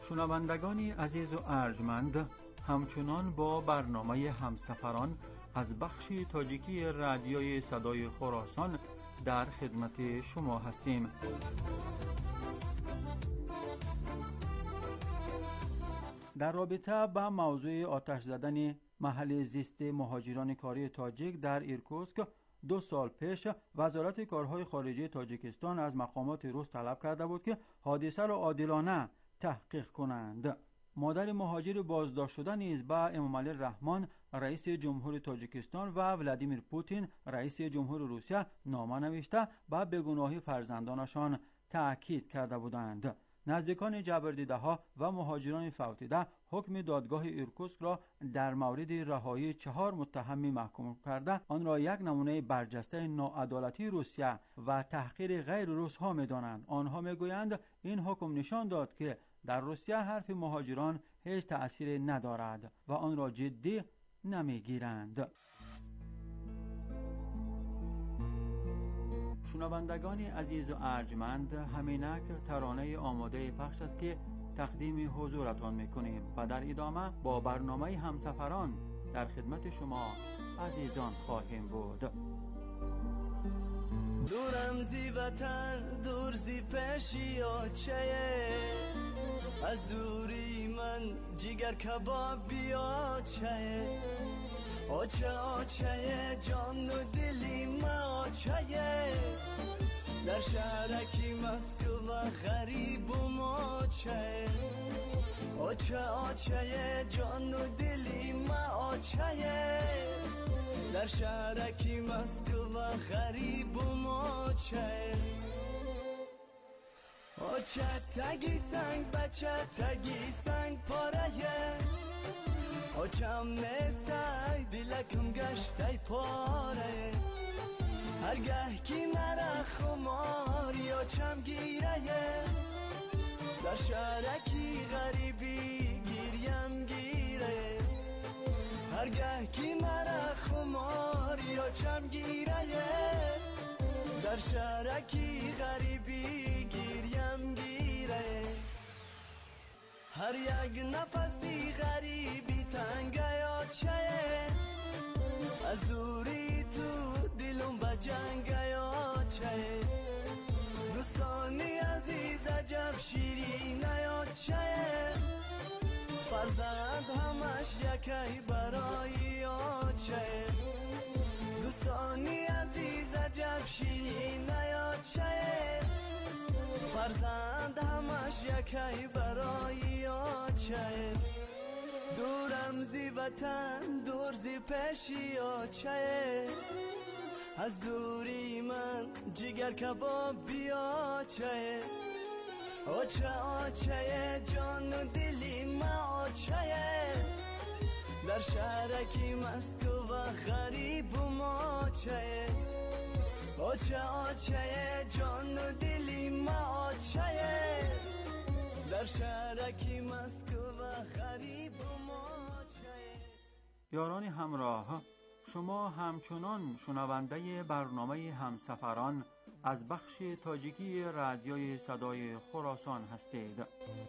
شنوندگان عزیز و ارجمند، همچنان با برنامه همسفران از بخش تاجیکی رادیوی صدای خراسان در خدمت شما هستیم. در رابطه با موضوع آتش زدن محل زیست مهاجران کاری تاجیک در ایرکوتسک 2 سال پیش وزارت کارهای خارجه تاجیکستان از مقامات روس طلب کرده بود که حادثه را عادلانه تحقیق کنند. مادر مهاجر بازداشت شده نیز با امامعلی رحمان رئیس جمهور تاجیکستان و ولادیمیر پوتین رئیس جمهور روسیه نامه نوشته و بیگناهی فرزندانشان تأکید کرده بودند. نزدیکان جبردیده ها و مهاجران فوتیده حکم دادگاه ایرکوتسک را در مورد رهایی 4 متهمی محکوم کرده آن را یک نمونه برجسته ناعدالتی روسیه و تحقیر غیر روس ها می دانند. آنها می گویند این حکم نشان داد که در روسیه حرف مهاجران هیچ تأثیر ندارد و آن را جدی نمی گیرند. شنوندگان عزیز و ارجمند، همینک ترانه آماده پخش است که تقدیم حضورتان میکنیم و در ادامه با برنامه همسفران در خدمت شما عزیزان خواهیم بود. دورم زی وطن دور زی پیشی آچه، از دوری من جگر کباب بیاچه، آچه آچه جان و دلی ما آچه، در شهرکی مسکو و غریب و ماچه، آچه آچه جان و دلی ما آچه، در شهرکی مسکو و غریب و ماچه، آچه تگی سنگ بچه تگی سنگ پاره، آچم نیستای دلکم گشتای پاره، هرگاه کی مرا خماری آچم گیره، در شهرکی غریبی گیریم گیره، هرگاه کی مرا خماری آچم گیره، در شهرکی غریبی گیریم گیره، هر یک نفسی غریبی تنگه آچه، از دوری تو دلم با جنگه آچه، دوستانی عزیز عجب شیرینه آچه، فرزند همش یکی برای آچه، دوستانی عزیز عجب شیرینه آچه، فرزند همش یکی برای آچه، دورم زی وطن دور زی پیشی آچه، از دوری من جگر کباب بیاچه، آچه آچه جان و دلی ما آچه، در شهرکی مسکو و غریب و ماچه، آچه آچه جان و دلی ما آچه، در شهرکی مسکو و غریب و ماچه. یاران همراه، شما همچنان شنونده برنامه همسفران از بخش تاجیکی رادیوی صدای خراسان هستید.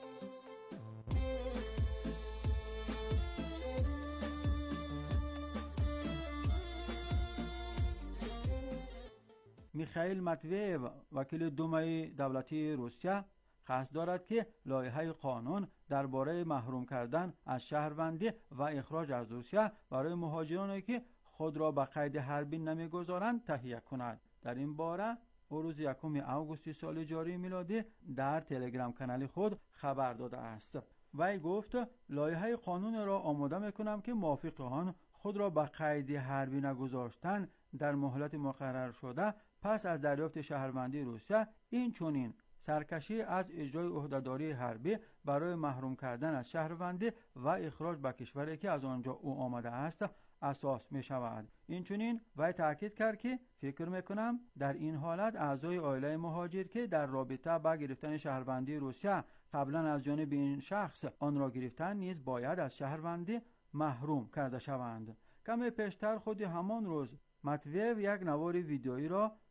میخائیل ماتویو وکیل دومای دولتی روسیه قصد دارد که لایحه قانون درباره محروم کردن از شهروندی و اخراج از روسیه برای مهاجرانی که خود را به قید حربی نمیگذارند تهیه کند. در این باره او روز 1 آگوست سال جاری میلادی در تلگرام کانال خود خبر داده است. وی گفت لایحه قانون را آماده میکنم که موافق آن خود را به قید حربی نگذاشتن در مهلت مقرر شده پس از دریافت شهروندی روسیه، این چنین سرکشی از اجرای عهدهداری حربی برای محروم کردن از شهروندی و اخراج به کشوری که از آنجا او آمده است اساس می شود. این چنین وی تاکید کرد که فکر میکنم در این حالت اعضای عائله مهاجر که در رابطه با گرفتن شهروندی روسیه قبلا از جانب این شخص آن را گرفتن نیز باید از شهروندی محروم کرده شوند. کمی پیشتر خود همان روز ماتویو یک نوار ویدئویی را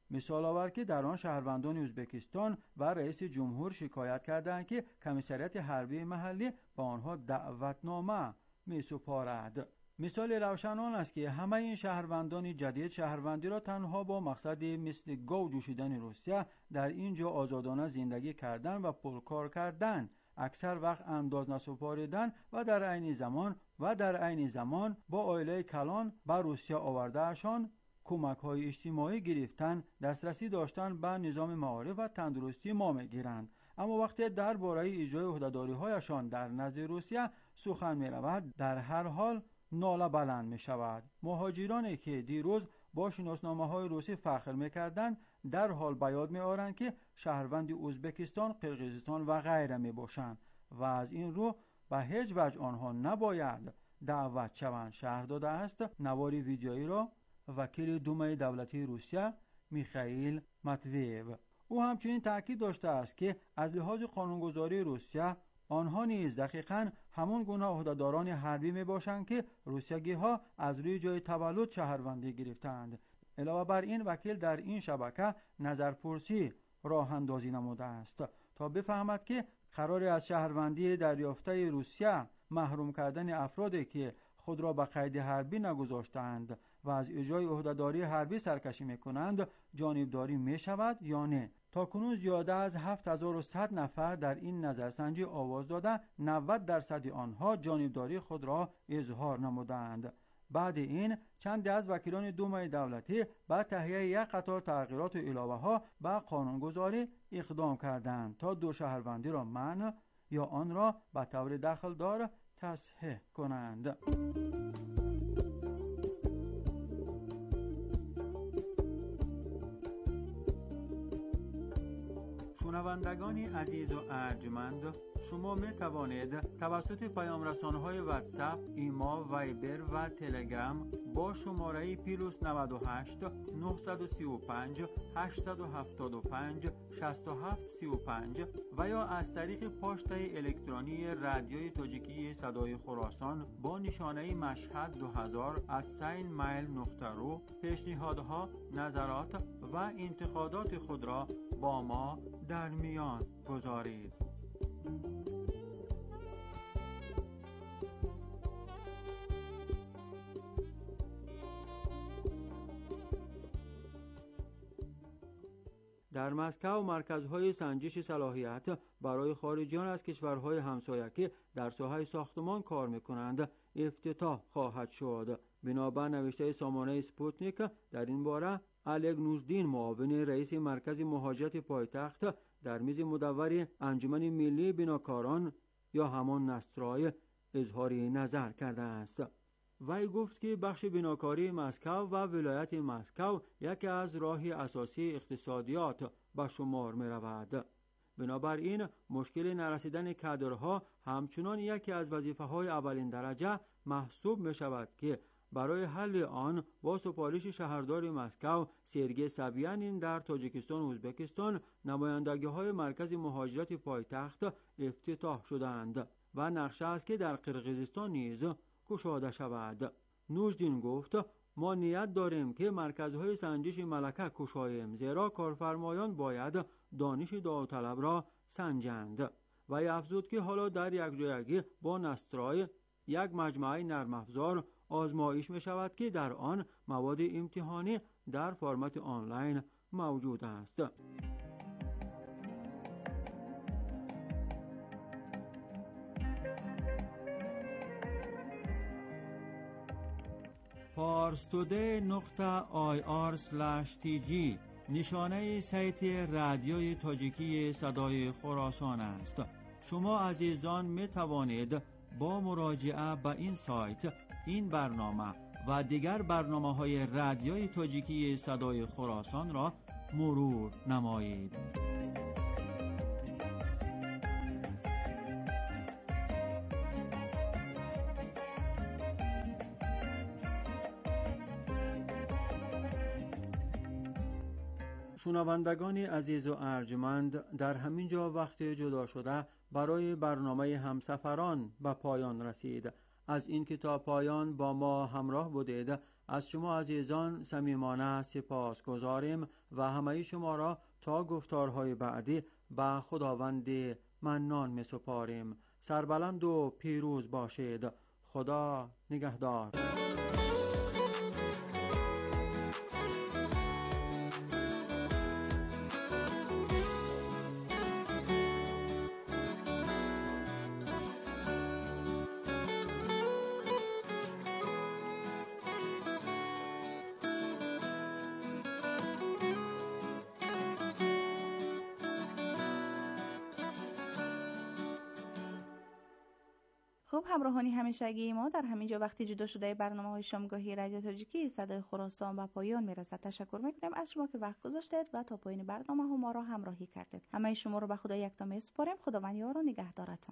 مثال آورد که در آن شهروندان ازبکستان و رئیس جمهور شکایت کردند که کمیسریت حربی محلی به آنها دعوتنامه می‌سپارد. مثال روشن آن است که همه این شهروندان جدید شهروندی را تنها با مقصد مثل گاو جوشیدن روسیه در اینجا آزادانه زندگی کردن و پولکار کردن، اکثر وقت انداز نسپاریدن و در عین زمان با عائله کلان به روسیه آوردهشان، کمک‌های اجتماعی گرفتن، دسترسی داشتن به نظام معارف و تندرستی ما می‌گیرند. اما وقتی درباره اجرای عهده‌داری‌هایشان در نزد روسیه سخن می‌رود، در هر حال ناله بلند می‌شود. مهاجرانی که دیروز با شناسنامه‌های روسی فخر می‌کردند، در حال به یاد می‌آورند که شهروند ازبکستان، قرقیزستان و غیره میباشند و از این رو به هیچ وجه آنها نباید دعوت شوند. شرح داده است نوار ویدیویی را وکیل دومای دولتی روسیه میخائیل ماتویو. او همچنین تاکید داشته است که از لحاظ قانونگذاری روسیه آنها نیز دقیقاً همان گونه عهده‌داران حربی میباشند که روسیه‌گی‌ها از روی جای تولد شهروندی گرفتند. علاوه بر این وکیل در این شبکه نظرپرسی راه اندازی نموده است تا بفهمد که قرار از شهروندی دریافته روسیه محروم کردن افرادی که خود را به قید حربی نگذاشتند و از اجرای عهده‌داری حربی سرکشی میکنند جانبداری میشود یا نه. تاکنون زیاده از 7100 نفر در این نظرسنجی آواز داده 90% آنها جانبداری خود را اظهار نمودند. بعد این چند از وکیلان دومای دولتی با تهیه یک قطار تغییرات و علاوه‌ها به قانونگذاری اقدام کردند تا دو شهروندی را منع یا آن را به طور دخلدار تصحیح کنند. شنوندگان عزیز و ارجمند، شما می توانید توسط پیام رسانه‌های واتساپ، ایما، وایبر و تلگرام با شماره +98 935 875 6735 و یا از طریق پاشت الکترونی رادیوی تاجیکی صدای خراسان با نشانه مشهد 2000 @mail.ru پیشنهادها، نظرات و انتقادات خود را با ما در میان گذارید. در مسکو مرکزهای سنجش صلاحیت برای خارجیان از کشورهای همسایه که در ساحه ساختمان کار می‌کنند افتتاح خواهد شد. بنابر نوشته سامانه سپوتنیک در این باره الگ نوژدین، معاون رئیس مرکز مهاجرت پایتخت، در میز مدور انجمن ملی بناکاران یا همان نسترای اظهار نظر کرده است. وی گفت که بخش بناکاری مسکو و ولایت مسکو یکی از راه اساسی اقتصادیات به شمار می رود. بنابراین مشکل نرسیدن کادرها همچنان یکی از وظیفه‌های اولین درجه محسوب می شود که برای حل آن با سفارش شهردار مسکو سرگی سبیانین در تاجیکستان و ازبکستان نمایندگی‌های مرکز مهاجرت پایتخت افتتاح شدند و نقشه است که در قرقیزستان نیز گشاده شود. نوژدین گفت ما نیت داریم که مرکزهای سنجش ملکه گشاییم، زیرا کارفرمایان باید دانش داوطلب را سنجند. و افزود که حالا در یکجایگی با نسترای یک مجموعه نرم افزار آزمایش می شود که در آن مواد امتحانی در فرمت آنلاین موجود است. parstoday.ir/tg نشانه سایت رادیوی تاجیکی صدای خراسان است. شما عزیزان می توانید با مراجعه به این سایت این برنامه و دیگر برنامه‌های رادیوی تاجیکی صدای خراسان را مرور نمایید. شنوندگان عزیز و ارجمند، در همین جا وقت جدا شده برای برنامه همسفران به پایان رسید. از این که تا پایان با ما همراه بودید از شما عزیزان صمیمانه سپاس گذاریم و همه شما را تا گفتارهای بعدی به خداوند منان می سپاریم. سربلند و پیروز باشید. خدا نگهدار. خب همراهانی همیشگی ما در همینجا وقتی جدا شده برنامه‌های شامگاهی رادیو تاجیکی صدای خراسان به پایان میرسد. تشکر میکنیم از شما که وقت گذاشتید و تا پایان برنامه ما را همراهی کردید. همه شما را به خدا یکتا میسپاریم. خداوند یار و نگهدارتان.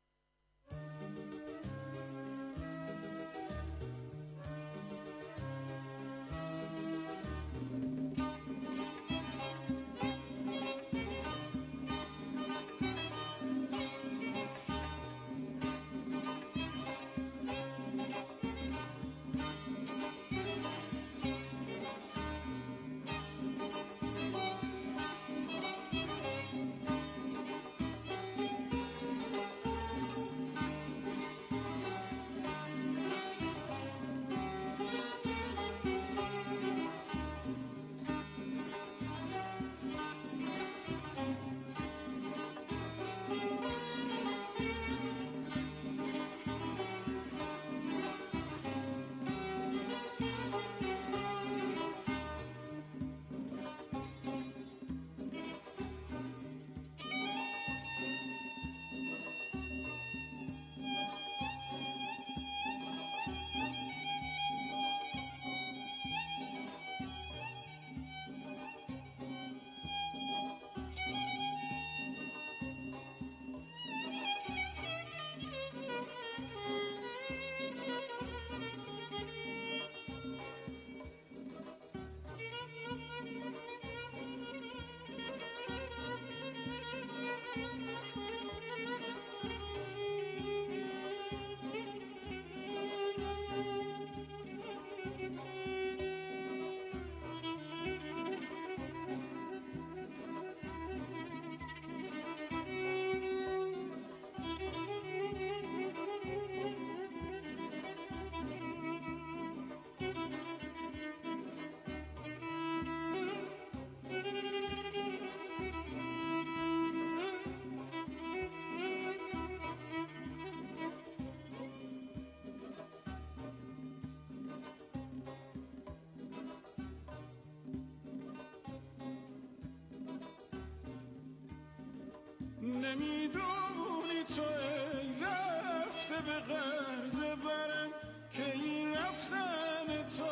نمیدونی تو ای رفته به قرض برم که این رفتن تو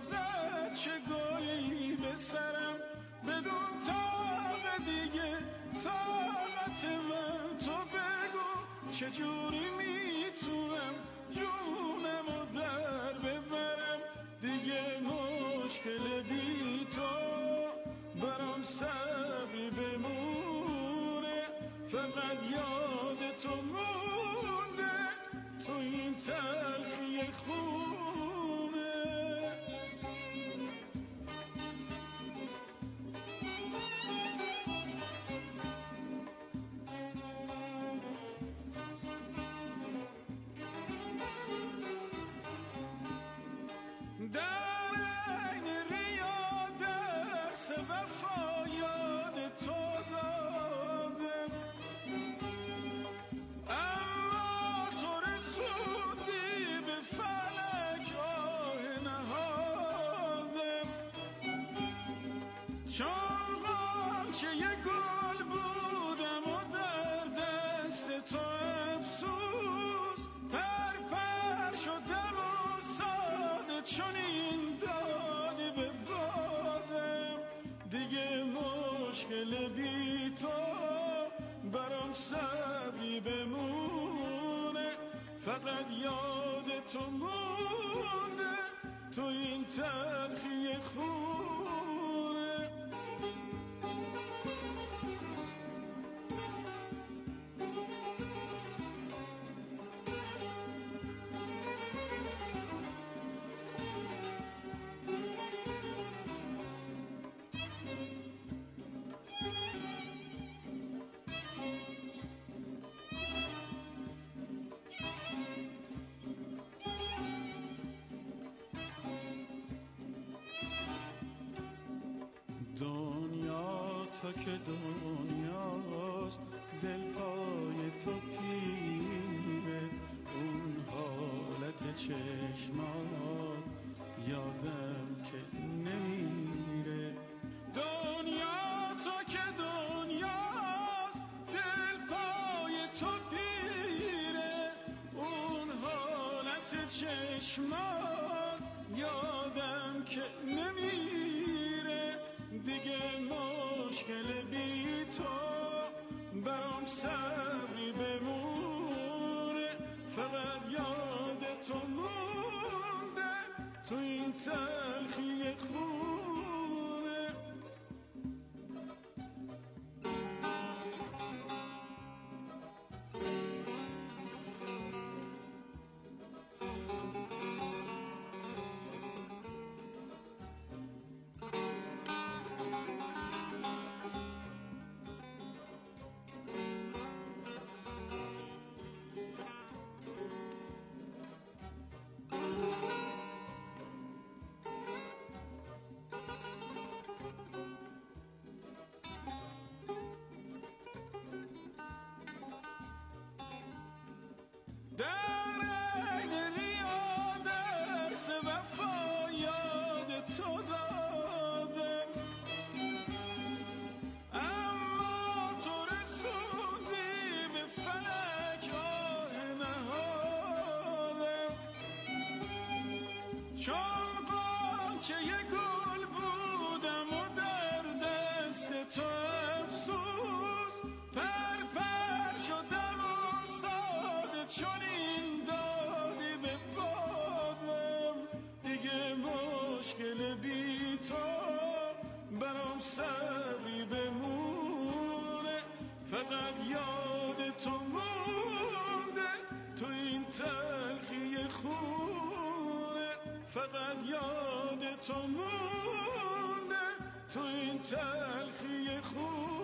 زد چه گلی به سرم بدون طاقت دیگه طاقت من تو بگو چجوری میتونم جونمو در ببرم دیگه مشکل بی تو برام صبری بمونه فقط یاد تو مونده تو این تلخی خونه در این ریا درس وفا یاد تو دادم اما تو رسودی به فلک آه نهادم چون غنچه یه گل بودم و در دست تو افسوس پر پر شدم و ساده چون این دادی به بادم دیگه مشکل بی تو برام صبری بمونه فقط یاد تو مونده تو این تلخی خونه دنیاست دل پای تو پیره اون حالت چشمات یادم که نمیره دنیا تو که دنیاست دل پای تو پیره اون حالت چشمات یادم که نمیره دیگه مشکل بی تو برام صبری بمونه فقط یاد تو مونده تو این تلخی خونه صبری بمونه فقط یاد تو مونده تو این تلخی خونه فقط یاد تو مونده تو این تلخی خونه